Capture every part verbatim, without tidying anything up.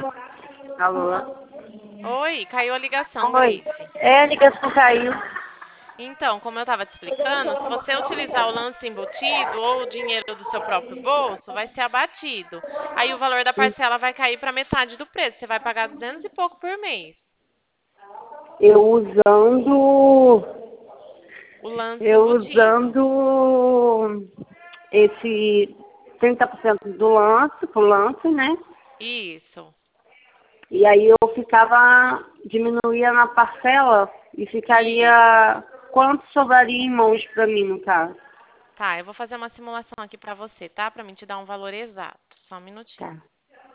Alô? Oi, caiu a ligação, Oi. Grace. É, a ligação caiu. Então, como eu estava te explicando, se você utilizar o lance embutido ou o dinheiro do seu próprio bolso, vai ser abatido. Aí o valor da parcela vai cair para metade do preço. Você vai pagar duzentos e pouco por mês. Eu usando. O lance Eu embutido. usando esse trinta por cento do lance, pro lance, né? Isso. E aí eu ficava, diminuía na parcela e Isso. ficaria. Quanto sobraria em mãos pra mim, no caso? Tá, eu vou fazer uma simulação aqui para você, tá? Para mim te dar um valor exato. Só um minutinho. Tá.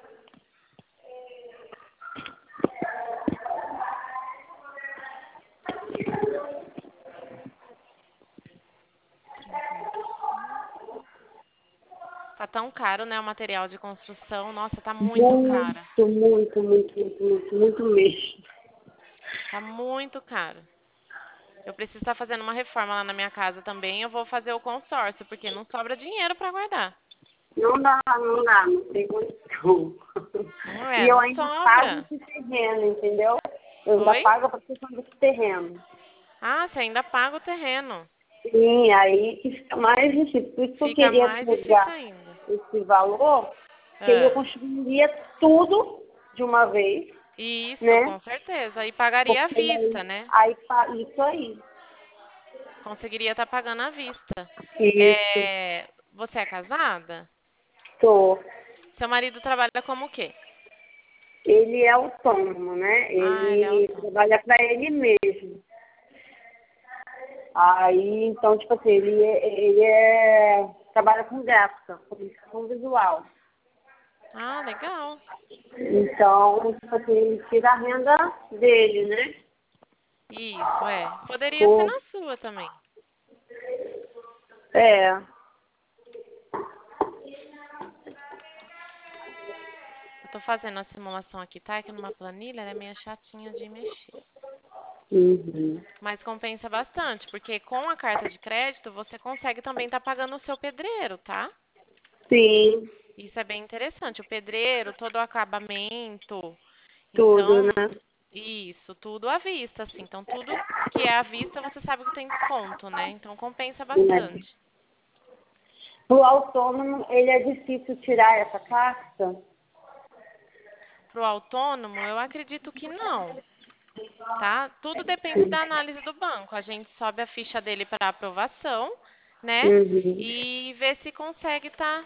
trinta e cinco. Tá tão caro, né, o material de construção. Nossa, tá muito Muito, cara. muito, muito, muito, muito, muito mesmo. Tá muito caro. Eu preciso estar fazendo uma reforma lá na minha casa também. Eu vou fazer o consórcio, porque não sobra dinheiro para guardar. Não dá, não dá, não tem condição. Não E é, eu não ainda pago sobra. esse terreno, entendeu? Eu ainda Oi? pago a questão desse terreno. Ah, você ainda paga o terreno. Sim, aí que fica mais difícil. Por isso que eu Fica queria mais difícil pegar ainda. esse valor, que aí eu Ah, construiria tudo de uma vez, isso, né? com certeza. E pagaria à Porque vista, aí, né? aí pa- isso aí. Conseguiria estar pagando à vista. Isso. É, você é casada? Tô. Seu marido trabalha como o quê? Ele é autônomo, né? Ah, ele é Ele autônomo. trabalha para ele mesmo. Aí, então, tipo assim, ele, é- ele é, trabalha com gráfica, comunicação visual. Ah, legal. Então, tipo assim, ele tira a renda dele, né? Isso, é. Poderia ser Por, na sua também. é, Eu tô fazendo a simulação aqui, tá? Que numa planilha ela é meio chatinha de mexer. uhum. Mas compensa bastante, porque com a carta de crédito você consegue também estar pagando o seu pedreiro, tá? Sim, Isso é bem interessante. O pedreiro, todo o acabamento. tudo, Então, né? isso, tudo à vista, assim. Então, tudo que é à vista você sabe que tem desconto, né? Então, compensa É. bastante. Pro autônomo, ele é difícil tirar essa carta? Para o autônomo, eu acredito que não, tá? Tudo depende da análise do banco. A gente sobe a ficha dele para aprovação, né? Uhum. E vê se consegue estar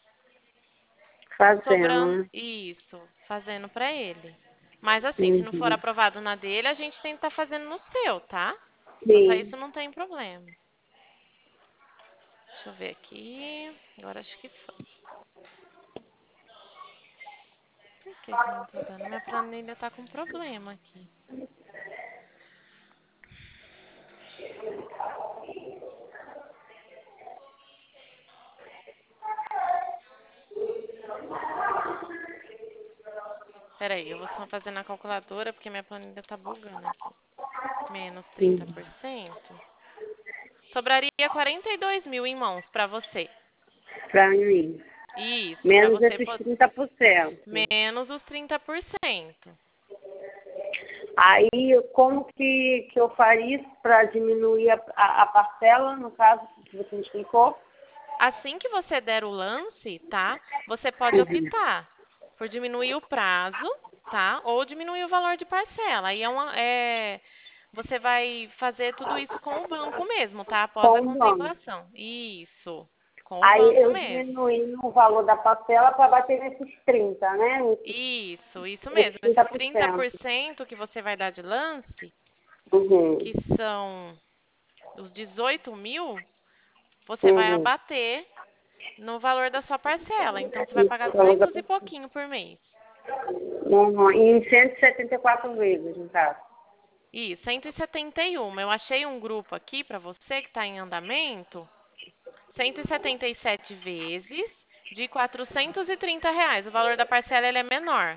Fazendo, sobrando né? isso, fazendo para ele. Mas assim, se não for Uhum. aprovado na dele, a gente tem que estar fazendo no seu, tá? Quanto a Sim. isso, não tem problema. Deixa eu ver aqui. Agora acho que foi. Por que que não tá dando? Minha planilha tá com problema aqui. Peraí, eu vou só fazer na calculadora porque minha planilha tá bugando aqui. Menos trinta Uhum. por cento. Sobraria quarenta e dois mil em mãos pra você. Pra mim. Isso, pra Menos você esses poder. trinta por cento. Menos os trinta por cento. Aí, como que, que eu faria para diminuir a, a, a parcela, no caso que você me explicou? Assim que você der o lance, tá? Você pode Uhum. optar por diminuir o prazo, tá? Ou diminuir o valor de parcela. Aí é uma, é, você vai fazer tudo isso com o banco mesmo, tá? Após a Com o banco. contemplação. Isso, com o Aí banco eu mesmo. diminuí o valor da parcela para bater nesses trinta, né? Nesses, Isso, isso mesmo. nesses Esses trinta por trinta por cento. cento que você vai dar de lance, Uhum. que são os dezoito mil, você vai Uhum. abater no valor da sua parcela. Então, você vai Isso, pagar valor da duzentos e parcela. pouquinho por mês. Uhum. Em cento e setenta e quatro vezes, no caso. Isso, cento e setenta e um. Eu achei um grupo aqui para você que está em andamento. cento e setenta e sete vezes de quatrocentos e trinta reais. O valor da parcela ele é menor,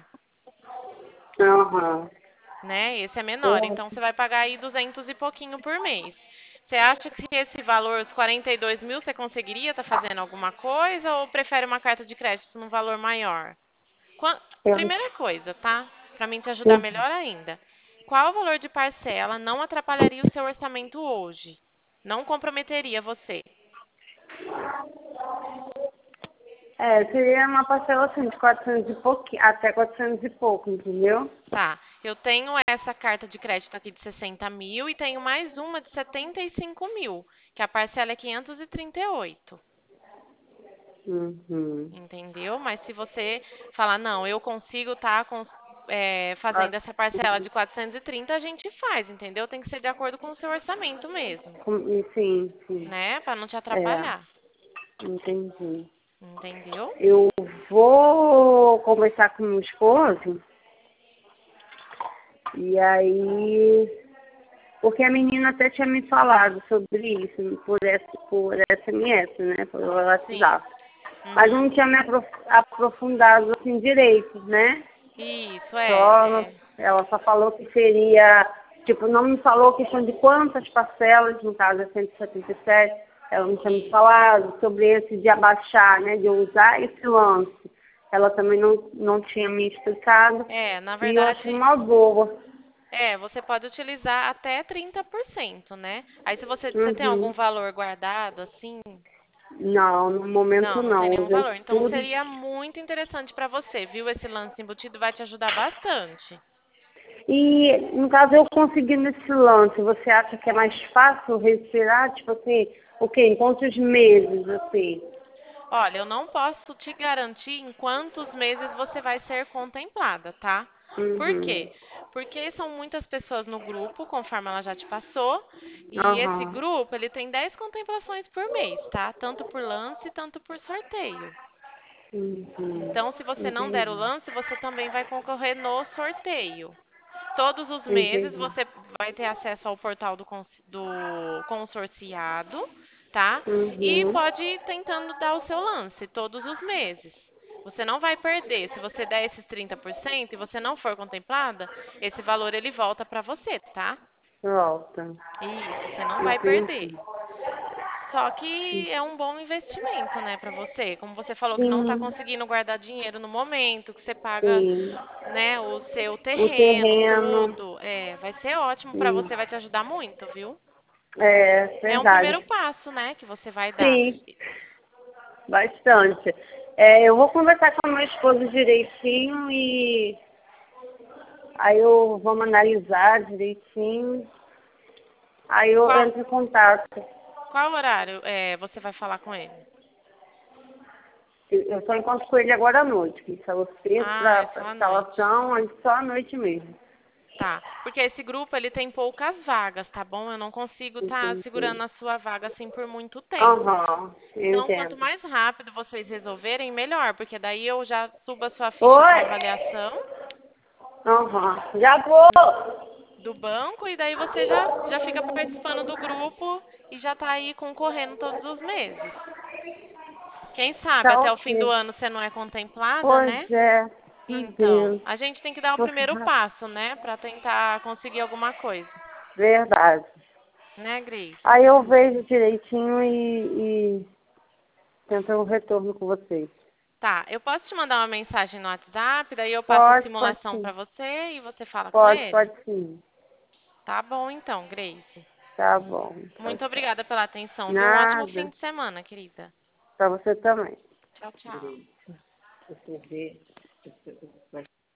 Aham. né? Esse é menor. Uhum. Então, você vai pagar aí duzentos e pouquinho por mês. Você acha que esse valor, os quarenta e dois mil, você conseguiria estar fazendo alguma coisa ou prefere uma carta de crédito num valor maior? Quan- Eu, Primeira coisa, tá? Para mim te ajudar eu, melhor ainda. Qual o valor de parcela não atrapalharia o seu orçamento hoje? Não comprometeria você? é, seria uma parcela assim de quatrocentos e pouquinho, até quatrocentos e pouco, entendeu? Tá. Eu tenho essa carta de crédito aqui de sessenta mil e tenho mais uma de setenta e cinco mil, que a parcela é quinhentos e trinta e oito. Uhum. Entendeu? Mas se você falar, não, eu consigo estar Ah, fazendo essa parcela de quatrocentos e trinta, a gente faz, entendeu? Tem que ser de acordo com o seu orçamento mesmo, com- e sim, sim. né? Para não te É, atrapalhar. entendi. Entendeu? Eu vou conversar com meu esposo e aí, porque a menina até tinha me falado sobre isso por, essa, por S M S, né? Por Sim. WhatsApp. Mas Uhum. não tinha me aprof- aprofundado assim direito, né? Isso, é, Só, é. ela só falou que seria, tipo, não me falou questão de quantas parcelas, no caso é cento e setenta e sete, ela não tinha me Isso. falado sobre esse de abaixar, né, de usar esse lance. Ela também não, não tinha me explicado É, na e eu achei verdade, uma boa. é, você pode utilizar até trinta por cento, né? Aí se você, você tem algum Uhum. valor guardado, assim, Não, no momento não, não tem não, nenhum usei valor. Então tudo. seria muito interessante para você, viu? Esse lance embutido vai te ajudar bastante. E, no caso, eu conseguindo esse lance, você acha que é mais fácil respirar? Tipo assim, o quê? Em quantos meses, assim? Olha, eu não posso te garantir em quantos meses você vai ser contemplada, tá? Por Uhum. quê? Porque são muitas pessoas no grupo, conforme ela já te passou, e esse Aham. grupo, ele tem dez contemplações por mês, tá? Tanto por lance, tanto por sorteio. Uhum. Então, se você não der o Entendi. lance, você também vai concorrer no sorteio. Todos os meses Entendi. você vai ter acesso ao portal do, cons- do consorciado, tá? E Uhum. pode ir tentando dar o seu lance todos os meses. Você não vai perder. Se você der esses trinta por cento e você não for contemplada, esse valor ele volta para você, tá? Volta. Isso, você não vai perder. Entendi. Só que é um bom investimento, né, para você. Como você falou que não está Sim, conseguindo guardar dinheiro no momento, que você paga, sim. né, o seu O terreno, terreno. tudo, é, vai ser ótimo para Sim. você, vai te ajudar muito, viu? É É um verdade. primeiro passo, né, que você vai dar. Sim, bastante. É, eu vou conversar com meu esposo direitinho e aí eu vou analisar direitinho. Aí eu Qual, entro em contato. qual horário é, você vai falar com ele? Eu só encontro com ele agora à noite, que são os preços Ah, é para só à noite. instalação, aí só à noite mesmo. Tá, porque esse grupo ele tem poucas vagas, tá bom? Eu não consigo estar Entendi. segurando a sua vaga assim por muito tempo. Aham, eu Então, quanto entendo. mais rápido vocês resolverem, melhor, porque daí eu já subo a sua ficha Oi? para avaliação Aham, já vou. do banco e daí você já, já fica participando do grupo e já tá aí concorrendo todos os meses. Quem sabe Tá até o fim do ok. ano você não é contemplada, né? Pois é, meu Então, Deus. a gente tem que dar o primeiro Nossa, passo, né, para tentar conseguir alguma coisa, verdade. né, Grace? Aí eu vejo direitinho e, e tento um retorno com vocês. Tá, eu posso te mandar uma mensagem no WhatsApp, daí eu passo a Pode, pode simulação sim. para você e você fala com Pode, ele? pode sim. Tá bom então, Grace. Tá bom. Tchau, Muito tchau. obrigada pela atenção, viu? Um ótimo fim Nada. de semana, querida. Pra você também. Tchau, tchau. Você vê.